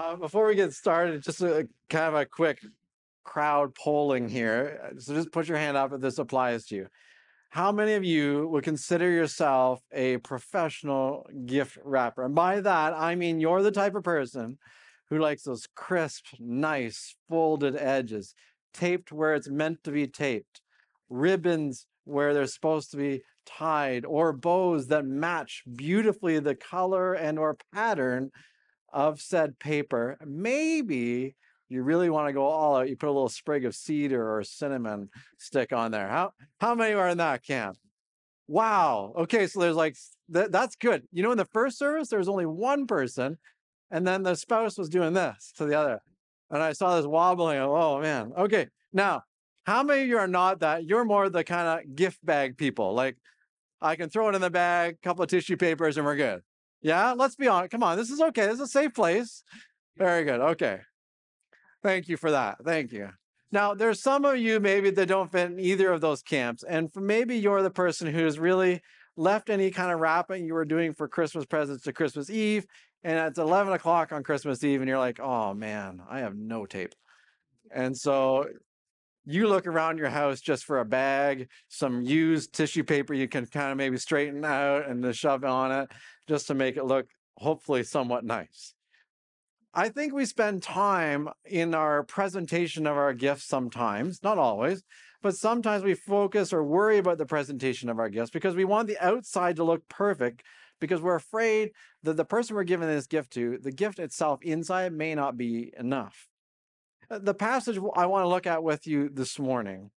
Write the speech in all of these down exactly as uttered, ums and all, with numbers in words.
Uh, before we get started, just a kind of a quick crowd polling here. Uh, So just put your hand up if this applies to you. How many of you would consider yourself a professional gift wrapper? And by that, I mean you're the type of person who likes those crisp, nice, folded edges, taped where it's meant to be taped, ribbons where they're supposed to be tied, or bows that match beautifully the color and or pattern of said paper. Maybe you really want to go all out. You put a little sprig of cedar or cinnamon stick on there. How how many are in that camp? Wow. Okay, so there's like that, that's good. You know, in the first service, there was only one person, and then the spouse was doing this to the other. And I saw this wobbling. Oh man. Okay. Now, how many of you are not that? You're more the kind of gift bag people. Like I can throw it in the bag, couple of tissue papers, and we're good. Yeah, let's be honest. Come on, this is okay. This is a safe place. Very good. Okay. Thank you for that. Thank you. Now, there's some of you maybe that don't fit in either of those camps. And for maybe you're the person who's really left any kind of wrapping you were doing for Christmas presents to Christmas Eve. And it's eleven o'clock on Christmas Eve, and you're like, oh man, I have no tape. And so you look around your house just for a bag, some used tissue paper you can kind of maybe straighten out and to shove on it just to make it look hopefully somewhat nice. I think we spend time in our presentation of our gifts sometimes, not always, but sometimes we focus or worry about the presentation of our gifts because we want the outside to look perfect because we're afraid that the person we're giving this gift to, the gift itself inside may not be enough. Uh, The passage I want to look at with you this morning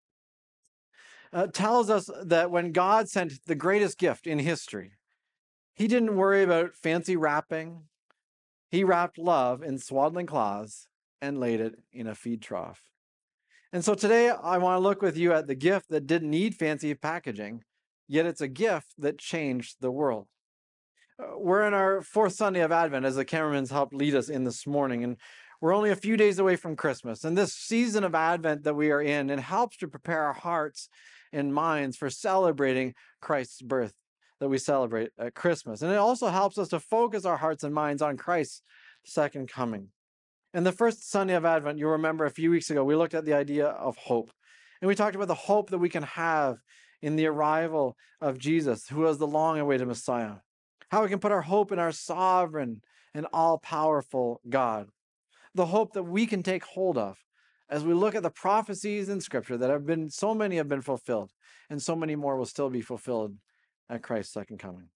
uh, tells us that when God sent the greatest gift in history, he didn't worry about fancy wrapping. He wrapped love in swaddling cloths and laid it in a feed trough. And so today I want to look with you at the gift that didn't need fancy packaging, yet it's a gift that changed the world. Uh, We're in our fourth Sunday of Advent as the cameramans helped lead us in this morning, and we're only a few days away from Christmas. And this season of Advent that we are in, it helps to prepare our hearts and minds for celebrating Christ's birth that we celebrate at Christmas. And it also helps us to focus our hearts and minds on Christ's second coming. And the first Sunday of Advent, you'll remember a few weeks ago, we looked at the idea of hope. And we talked about the hope that we can have in the arrival of Jesus, who is the long awaited Messiah. How we can put our hope in our sovereign and all powerful God. The hope that we can take hold of as we look at the prophecies in Scripture that have been, so many have been fulfilled, and so many more will still be fulfilled at Christ's second coming.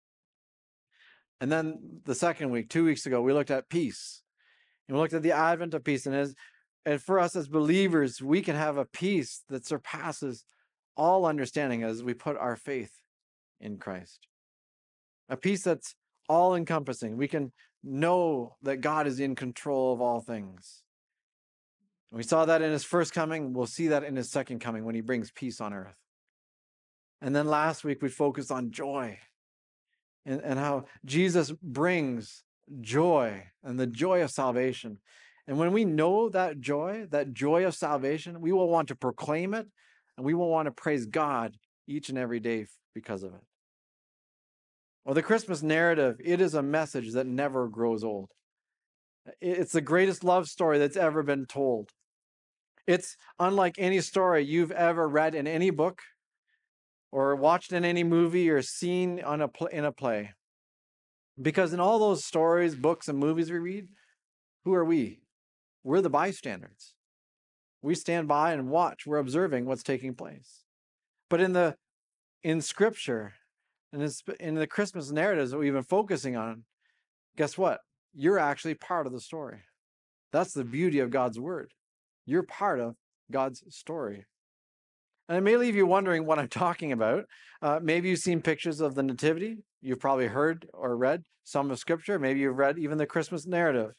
And then the second week, two weeks ago, we looked at peace. And we looked at the advent of peace. And as and for us as believers, we can have a peace that surpasses all understanding as we put our faith in Christ. A peace that's all encompassing. We can know that God is in control of all things. We saw that in his first coming. We'll see that in his second coming when he brings peace on earth. And then last week we focused on joy and, and how Jesus brings joy and the joy of salvation. And when we know that joy, that joy of salvation, we will want to proclaim it and we will want to praise God each and every day because of it. Well, the Christmas narrative, it is a message that never grows old. It's the greatest love story that's ever been told. It's unlike any story you've ever read in any book or watched in any movie or seen on a pl- in a play. Because in all those stories, books, and movies we read, who are we? We're the bystanders. We stand by and watch. We're observing what's taking place. But in the in Scripture, and in, in the Christmas narratives that we've been focusing on, guess what? You're actually part of the story. That's the beauty of God's word. You're part of God's story. And it may leave you wondering what I'm talking about. Uh, maybe you've seen pictures of the Nativity. You've probably heard or read some of Scripture. Maybe you've read even the Christmas narrative.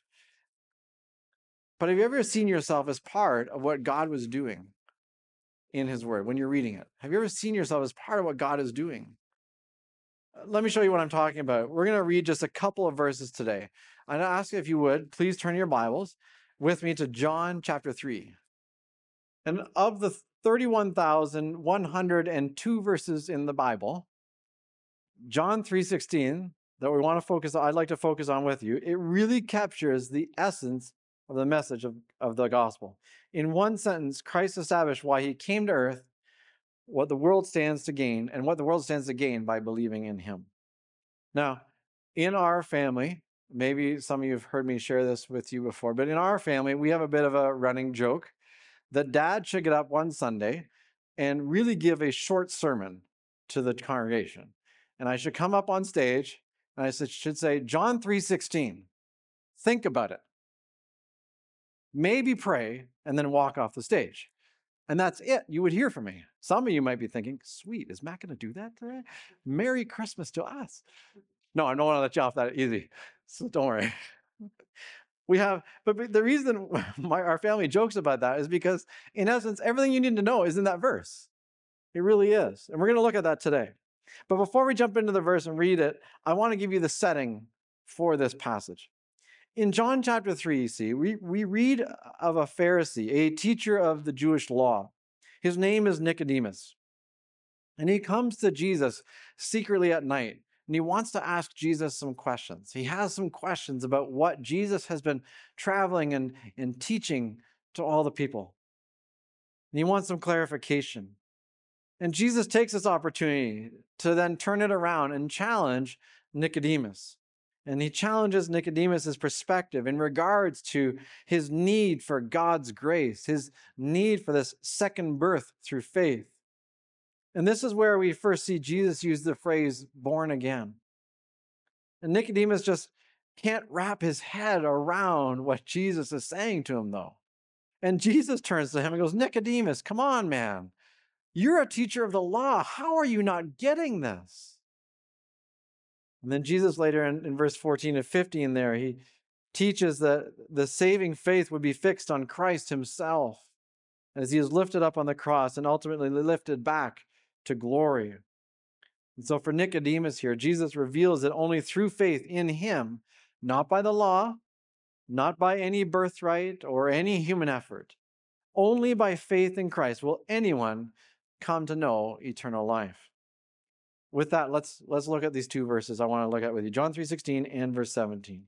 But have you ever seen yourself as part of what God was doing in his word when you're reading it? Have you ever seen yourself as part of what God is doing? Uh, Let me show you what I'm talking about. We're going to read just a couple of verses today. I'd ask you if you would, please turn your Bibles with me to John chapter three. And of the thirty-one thousand one hundred two verses in the Bible, John three sixteen, that we want to focus on, I'd like to focus on with you, it really captures the essence of the message of, of the gospel. In one sentence, Christ established why he came to earth, what the world stands to gain, and what the world stands to gain by believing in him. Now, in our family, maybe some of you have heard me share this with you before, but in our family, we have a bit of a running joke that dad should get up one Sunday and really give a short sermon to the congregation. And I should come up on stage and I should say, John three sixteen, think about it. Maybe pray and then walk off the stage. And that's it. You would hear from me. Some of you might be thinking, sweet, is Matt going to do that today? Merry Christmas to us. No, I don't want to let you off that easy. So don't worry. We have, but the reason my, our family jokes about that is because, in essence, everything you need to know is in that verse. It really is. And we're going to look at that today. But before we jump into the verse and read it, I want to give you the setting for this passage. In John chapter three, you see, we, we read of a Pharisee, a teacher of the Jewish law. His name is Nicodemus. And he comes to Jesus secretly at night, and he wants to ask Jesus some questions. He has some questions about what Jesus has been traveling and, and teaching to all the people. And he wants some clarification. And Jesus takes this opportunity to then turn it around and challenge Nicodemus. And he challenges Nicodemus' perspective in regards to his need for God's grace, his need for this second birth through faith. And this is where we first see Jesus use the phrase born again. And Nicodemus just can't wrap his head around what Jesus is saying to him, though. And Jesus turns to him and goes, Nicodemus, come on, man. You're a teacher of the law. How are you not getting this? And then Jesus later in, in verse fourteen and fifteen there, he teaches that the saving faith would be fixed on Christ himself as he is lifted up on the cross and ultimately lifted back to glory. And so for Nicodemus here, Jesus reveals that only through faith in him, not by the law, not by any birthright or any human effort, only by faith in Christ will anyone come to know eternal life. With that, let's let's look at these two verses I want to look at with you. John three sixteen and verse seventeen.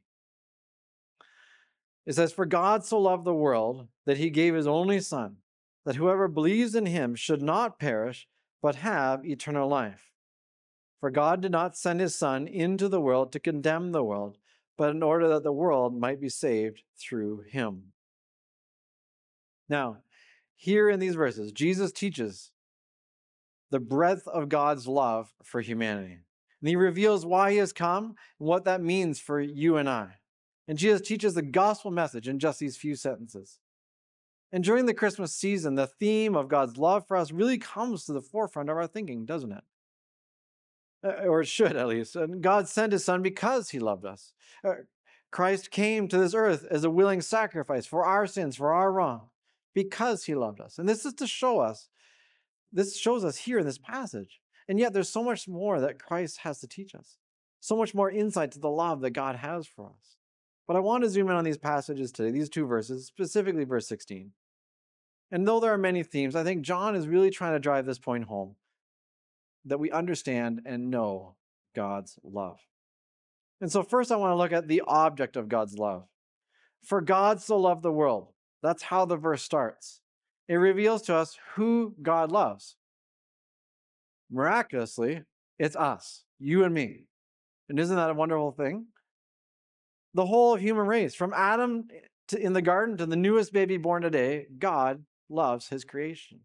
It says, for God so loved the world that he gave his only Son, that whoever believes in him should not perish, but have eternal life. For God did not send his Son into the world to condemn the world, but in order that the world might be saved through him. Now, here in these verses, Jesus teaches the breadth of God's love for humanity. And he reveals why he has come and what that means for you and I. And Jesus teaches the gospel message in just these few sentences. And during the Christmas season, the theme of God's love for us really comes to the forefront of our thinking, doesn't it? Or it should, at least. And God sent his Son because he loved us. Christ came to this earth as a willing sacrifice for our sins, for our wrong, because he loved us. And this is to show us, this shows us here in this passage. And yet there's so much more that Christ has to teach us. So much more insight to the love that God has for us. But I want to zoom in on these passages today, these two verses, specifically verse sixteen. And though there are many themes, I think John is really trying to drive this point home, that we understand and know God's love. And so first I want to look at the object of God's love. For God so loved the world. That's how the verse starts. It reveals to us who God loves. Miraculously, it's us, you and me. And isn't that a wonderful thing? The whole human race, from Adam to, in the garden to the newest baby born today, God loves his creation.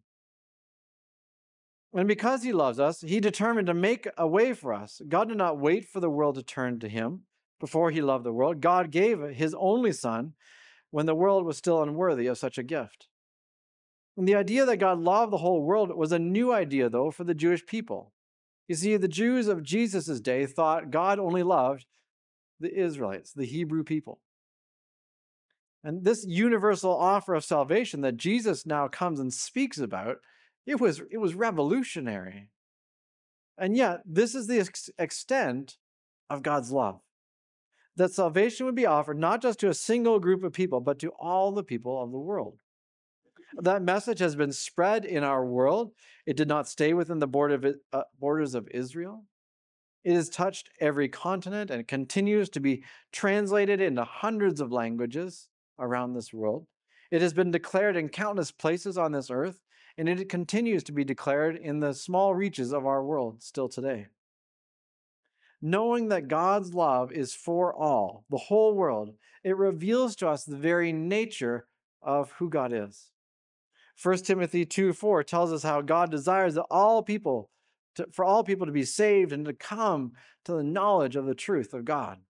And because he loves us, he determined to make a way for us. God did not wait for the world to turn to him before he loved the world. God gave his only Son when the world was still unworthy of such a gift. And the idea that God loved the whole world was a new idea, though, for the Jewish people. You see, the Jews of Jesus' day thought God only loved the Israelites, the Hebrew people. And this universal offer of salvation that Jesus now comes and speaks about, it was, it was revolutionary. And yet, this is the ex- extent of God's love. That salvation would be offered not just to a single group of people, but to all the people of the world. That message has been spread in our world. It did not stay within the border of, uh, borders of Israel. It has touched every continent and continues to be translated into hundreds of languages around this world. It has been declared in countless places on this earth, and it continues to be declared in the small reaches of our world still today. Knowing that God's love is for all, the whole world, it reveals to us the very nature of who God is. First Timothy two four tells us how God desires that all people, to, for all people to be saved and to come to the knowledge of the truth of God.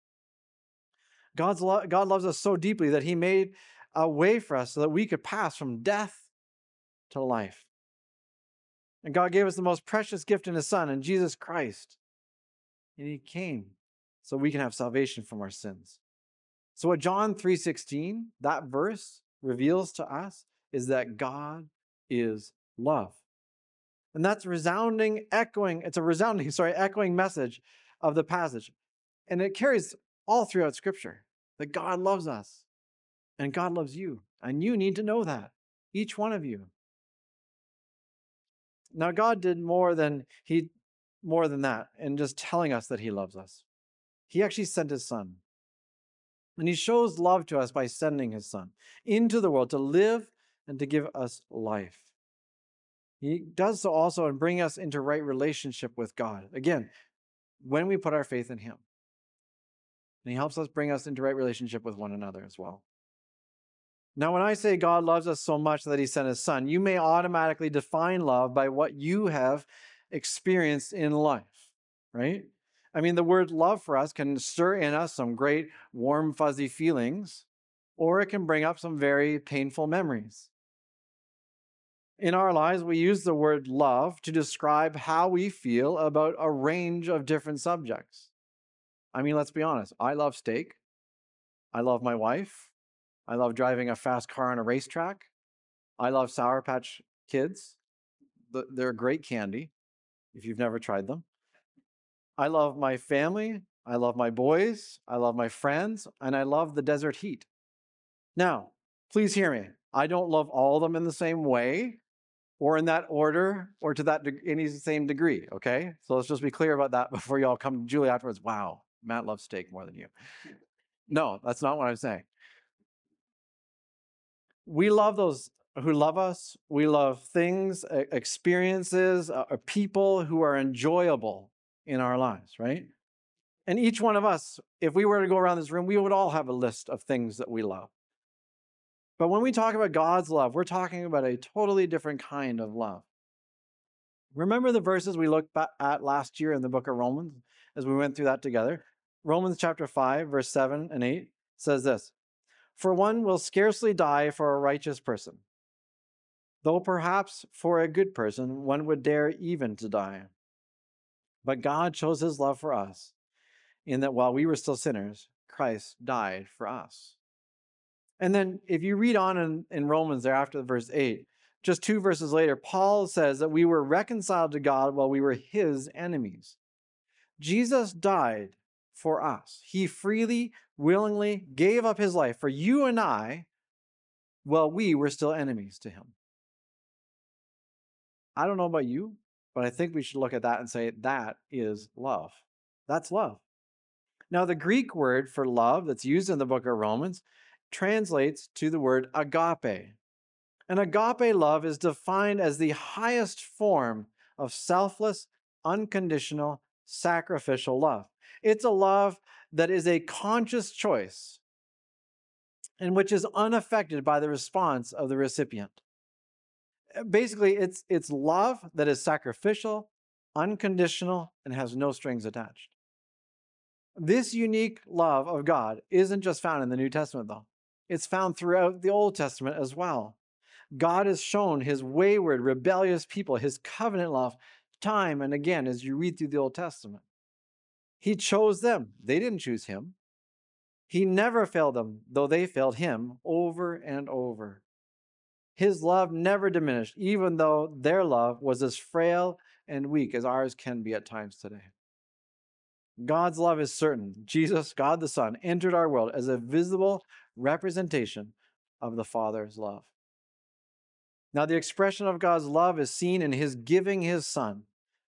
God's lo- God loves us so deeply that he made a way for us so that we could pass from death to life. And God gave us the most precious gift in his Son, in Jesus Christ. And he came so we can have salvation from our sins. So what John three sixteen, that verse, reveals to us is that God is love. And that's resounding, echoing, it's a resounding, sorry, echoing message of the passage. And it carries all throughout Scripture that God loves us and God loves you. And you need to know that, each one of you. Now, God did more than he more than that in just telling us that he loves us. He actually sent his Son. And he shows love to us by sending his Son into the world to live and to give us life. He does so also in bringing us into right relationship with God. Again, when we put our faith in him. And he helps us bring us into right relationship with one another as well. Now, when I say God loves us so much that he sent his Son, you may automatically define love by what you have experienced in life, right? I mean, the word love for us can stir in us some great warm, fuzzy feelings, or it can bring up some very painful memories. In our lives, we use the word love to describe how we feel about a range of different subjects. I mean, let's be honest. I love steak. I love my wife. I love driving a fast car on a racetrack. I love Sour Patch Kids. They're great candy if you've never tried them. I love my family. I love my boys. I love my friends. And I love the desert heat. Now, please hear me. I don't love all of them in the same way or in that order or to that de- any same degree, okay? So let's just be clear about that before you all come to Julie afterwards. Wow, Matt loves steak more than you. No, that's not what I'm saying. We love those who love us. We love things, experiences, uh, people who are enjoyable in our lives, right? And each one of us, if we were to go around this room, we would all have a list of things that we love. But when we talk about God's love, we're talking about a totally different kind of love. Remember the verses we looked at last year in the book of Romans as we went through that together? Romans chapter five, verse seven and eight says this, "For one will scarcely die for a righteous person, though perhaps for a good person one would dare even to die. But God shows his love for us, in that while we were still sinners, Christ died for us." And then if you read on in, in Romans there after verse eight, just two verses later, Paul says that we were reconciled to God while we were his enemies. Jesus died for us. He freely, willingly gave up his life for you and I while we were still enemies to him. I don't know about you, but I think we should look at that and say that is love. That's love. Now, the Greek word for love that's used in the book of Romans translates to the word agape. And agape love is defined as the highest form of selfless, unconditional, sacrificial love. It's a love that is a conscious choice and which is unaffected by the response of the recipient. Basically, it's, it's love that is sacrificial, unconditional, and has no strings attached. This unique love of God isn't just found in the New Testament, though. It's found throughout the Old Testament as well. God has shown his wayward, rebellious people his covenant love time and again as you read through the Old Testament. He chose them. They didn't choose him. He never failed them, though they failed him over and over. His love never diminished, even though their love was as frail and weak as ours can be at times today. God's love is certain. Jesus, God the Son, entered our world as a visible representation of the Father's love. Now, the expression of God's love is seen in his giving his Son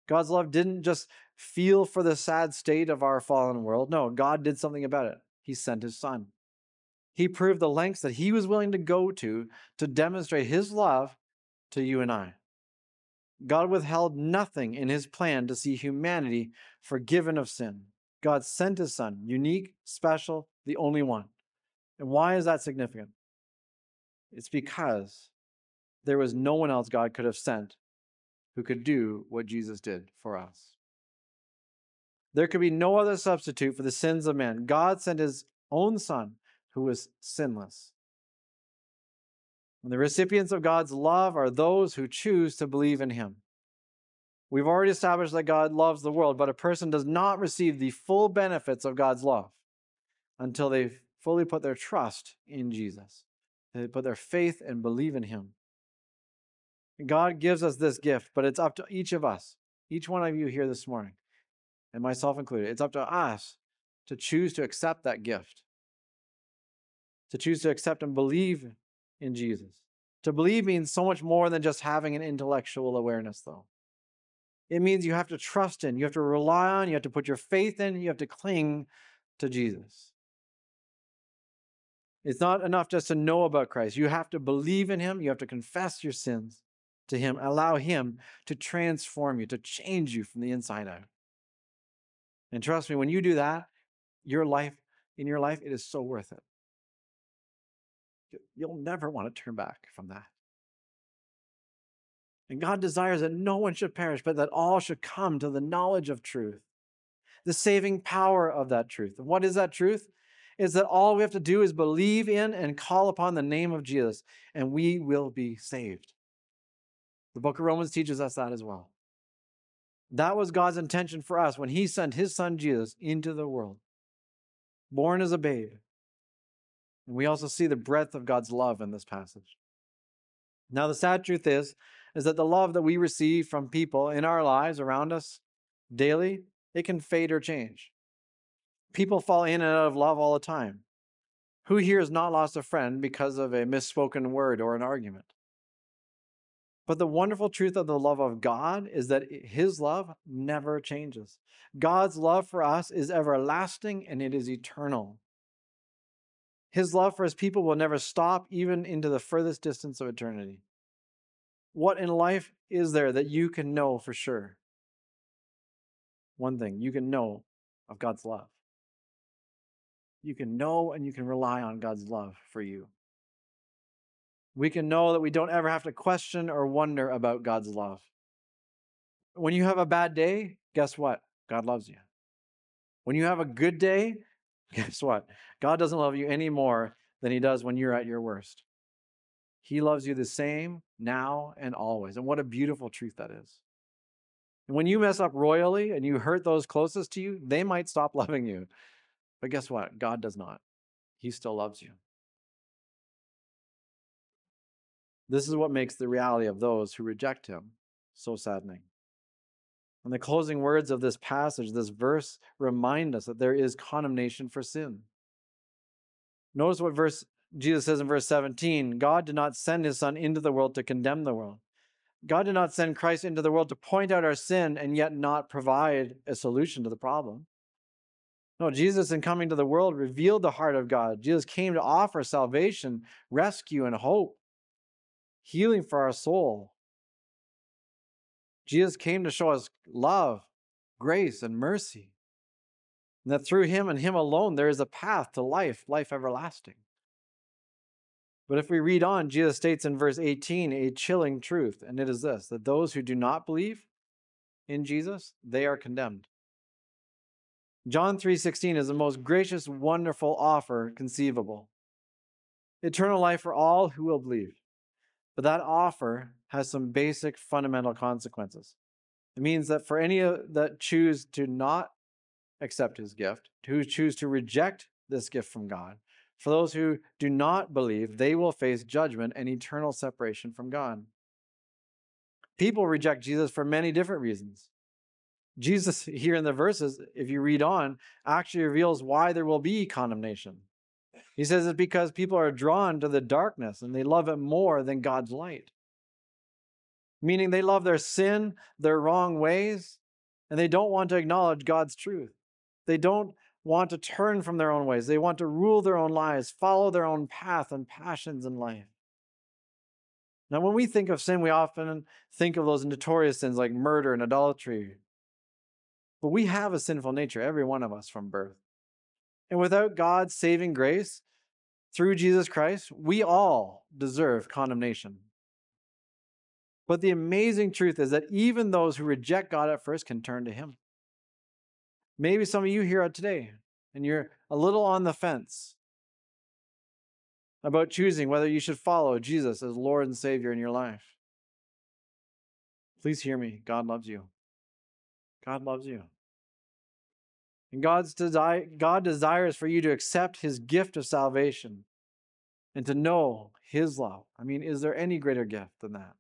God's love didn't just feel for the sad state of our fallen world. No, God did something about it. He sent his son. He proved the lengths that he was willing to go to to demonstrate his love to you and I. God withheld nothing in his plan to see humanity forgiven of sin. God sent his son, unique, special, the only one. And why is that significant? It's because there was no one else God could have sent who could do what Jesus did for us. There could be no other substitute for the sins of man. God sent his own son who was sinless. And the recipients of God's love are those who choose to believe in him. We've already established that God loves the world, but a person does not receive the full benefits of God's love until they fully put their trust in Jesus. They put their faith and believe in him. God gives us this gift, but it's up to each of us, each one of you here this morning, and myself included. It's up to us to choose to accept that gift, to choose to accept and believe in Jesus. To believe means so much more than just having an intellectual awareness, though. It means you have to trust in, you have to rely on, you have to put your faith in, you have to cling to Jesus. It's not enough just to know about Christ. You have to believe in him, you have to confess your sins to him, allow him to transform you, to change you from the inside out. And trust me, when you do that, your life, in your life, it is so worth it. You'll never want to turn back from that. And God desires that no one should perish, but that all should come to the knowledge of truth, the saving power of that truth. And what is that truth? Is that all we have to do is believe in and call upon the name of Jesus, and we will be saved. The book of Romans teaches us that as well. That was God's intention for us when he sent his son Jesus into the world, born as a babe. And we also see the breadth of God's love in this passage. Now, the sad truth is, is that the love that we receive from people in our lives around us daily, it can fade or change. People fall in and out of love all the time. Who here has not lost a friend because of a misspoken word or an argument? But the wonderful truth of the love of God is that his love never changes. God's love for us is everlasting and it is eternal. His love for his people will never stop, even into the furthest distance of eternity. What in life is there that you can know for sure? One thing, you can know of God's love. You can know and you can rely on God's love for you. We can know that we don't ever have to question or wonder about God's love. When you have a bad day, guess what? God loves you. When you have a good day, guess what? God doesn't love you any more than he does when you're at your worst. He loves you the same now and always. And what a beautiful truth that is. And when you mess up royally and you hurt those closest to you, they might stop loving you. But guess what? God does not. He still loves you. This is what makes the reality of those who reject him so saddening. And the closing words of this passage, this verse, remind us that there is condemnation for sin. Notice what verse Jesus says in verse seventeen, God did not send his son into the world to condemn the world. God did not send Christ into the world to point out our sin and yet not provide a solution to the problem. No, Jesus, in coming to the world, revealed the heart of God. Jesus came to offer salvation, rescue, and hope, healing for our soul. Jesus came to show us love, grace, and mercy. And that through him and him alone, there is a path to life, life everlasting. But if we read on, Jesus states in verse eighteen a chilling truth, and it is this, that those who do not believe in Jesus, they are condemned. John three sixteen is the most gracious, wonderful offer conceivable. Eternal life for all who will believe. But that offer has some basic fundamental consequences. It means that for any that choose to not accept his gift, who choose to reject this gift from God, for those who do not believe, they will face judgment and eternal separation from God. People reject Jesus for many different reasons. Jesus, here in the verses, if you read on, actually reveals why there will be condemnation. He says it's because people are drawn to the darkness and they love it more than God's light. meaning they love their sin, their wrong ways, and they don't want to acknowledge God's truth. They don't want to turn from their own ways. They want to rule their own lives, follow their own path and passions in life. Now, when we think of sin, we often think of those notorious sins like murder and idolatry. But we have a sinful nature, every one of us from birth. And without God's saving grace, through Jesus Christ, we all deserve condemnation. But the amazing truth is that even those who reject God at first can turn to Him. Maybe some of you here today, and you're a little on the fence about choosing whether you should follow Jesus as Lord and Savior in your life. Please hear me. God loves you. God loves you. And God's desi- God desires for you to accept His gift of salvation and to know His love. I mean, is there any greater gift than that?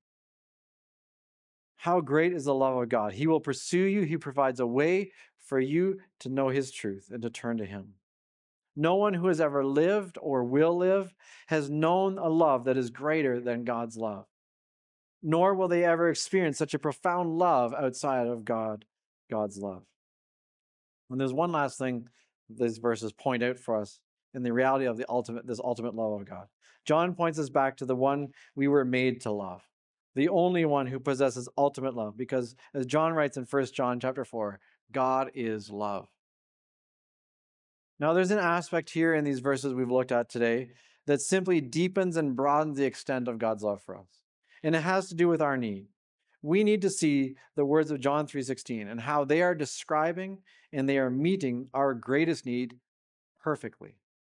How great is the love of God? He will pursue you. He provides a way for you to know His truth and to turn to Him. No one who has ever lived or will live has known a love that is greater than God's love. Nor will they ever experience such a profound love outside of God, God's love. And there's one last thing these verses point out for us in the reality of the ultimate, this ultimate love of God. John points us back to the one we were made to love, the only one who possesses ultimate love, because as John writes in First John chapter four, God is love. Now, there's an aspect here in these verses we've looked at today that simply deepens and broadens the extent of God's love for us. And it has to do with our need. We need to see the words of John three sixteen and how they are describing and they are meeting our greatest need perfectly.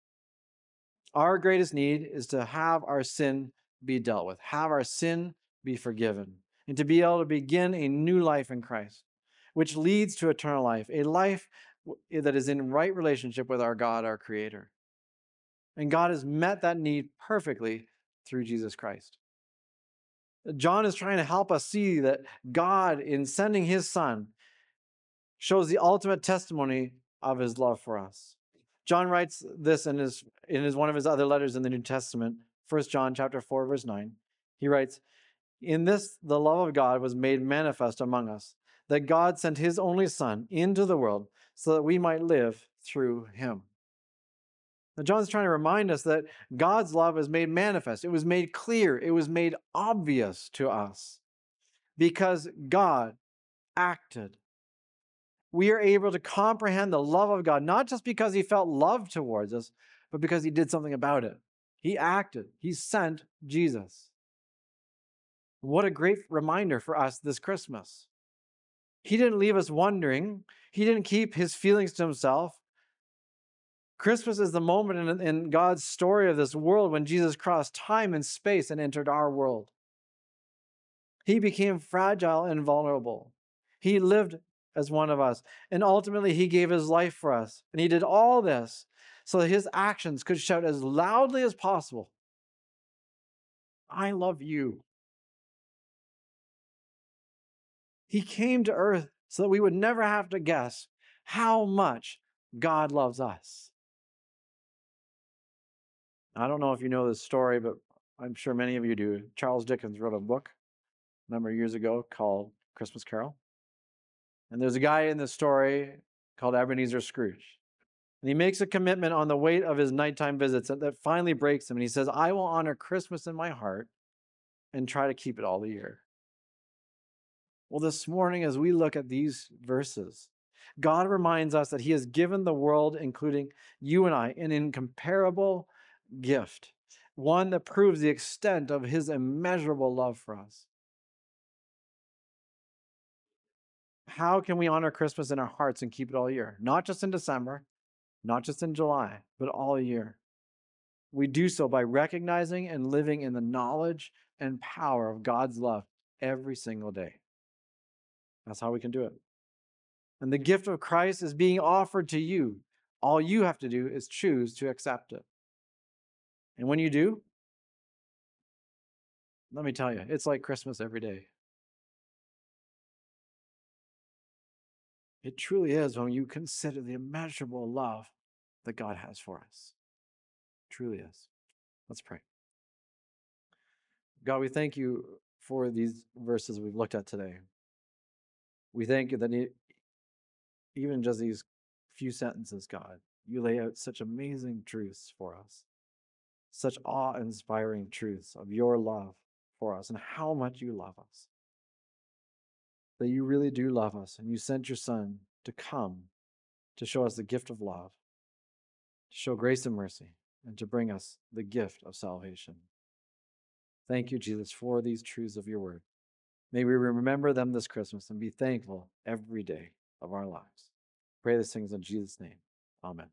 Our greatest need is to have our sin be dealt with, have our sin be forgiven, and to be able to begin a new life in Christ, which leads to eternal life, a life that is in right relationship with our God, our Creator. And God has met that need perfectly through Jesus Christ. John is trying to help us see that God, in sending His Son, shows the ultimate testimony of His love for us. John writes this in his in his one of his other letters in the New Testament, First John chapter four, verse nine. He writes, "In this the love of God was made manifest among us, that God sent His only Son into the world so that we might live through Him." Now, John's trying to remind us that God's love is made manifest. It was made clear. It was made obvious to us because God acted. We are able to comprehend the love of God, not just because He felt love towards us, but because He did something about it. He acted. He sent Jesus. What a great reminder for us this Christmas. He didn't leave us wondering. He didn't keep His feelings to Himself. Christmas is the moment in, in God's story of this world when Jesus crossed time and space and entered our world. He became fragile and vulnerable. He lived as one of us. And ultimately, He gave His life for us. And He did all this so that His actions could shout as loudly as possible, "I love you." He came to earth so that we would never have to guess how much God loves us. I don't know if you know this story, but I'm sure many of you do. Charles Dickens wrote a book a number of years ago called Christmas Carol. And there's a guy in the story called Ebenezer Scrooge. And he makes a commitment on the weight of his nighttime visits that, that finally breaks him. And he says, "I will honor Christmas in my heart and try to keep it all the year." Well, this morning, as we look at these verses, God reminds us that He has given the world, including you and I, an incomparable gift, one that proves the extent of His immeasurable love for us. How can we honor Christmas in our hearts and keep it all year? Not just in December, not just in July, but all year. We do so by recognizing and living in the knowledge and power of God's love every single day. That's how we can do it. And the gift of Christ is being offered to you. All you have to do is choose to accept it. And when you do, let me tell you, it's like Christmas every day. It truly is when you consider the immeasurable love that God has for us. It truly is. Let's pray. God, we thank You for these verses we've looked at today. We thank you that e- even just these few sentences, God, you lay out such amazing truths for us, such awe inspiring truths of your love for us and how much you love us. That you really do love us, and you sent your Son to come to show us the gift of love, to show grace and mercy, and to bring us the gift of salvation. Thank you, Jesus, for these truths of your word. May we remember them this Christmas and be thankful every day of our lives. Pray these things in Jesus' name. Amen.